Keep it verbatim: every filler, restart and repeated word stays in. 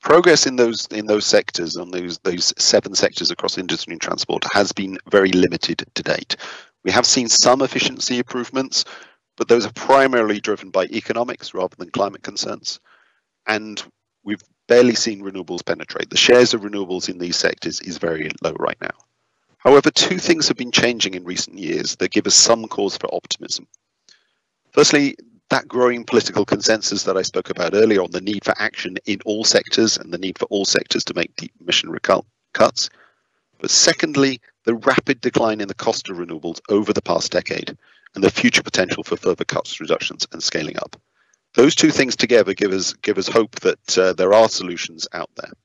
Progress in those in those sectors, on those those seven sectors across industry and transport, has been very limited to date. We have seen some efficiency improvements, but those are primarily driven by economics rather than climate concerns. And we've barely seen renewables penetrate. The shares of renewables in these sectors is very low right now. However, two things have been changing in recent years that give us some cause for optimism. Firstly, that growing political consensus that I spoke about earlier on the need for action in all sectors and the need for all sectors to make deep emission cuts. But secondly, the rapid decline in the cost of renewables over the past decade and the future potential for further cost reductions and scaling up. Those two things together give us give us hope that uh, there are solutions out there.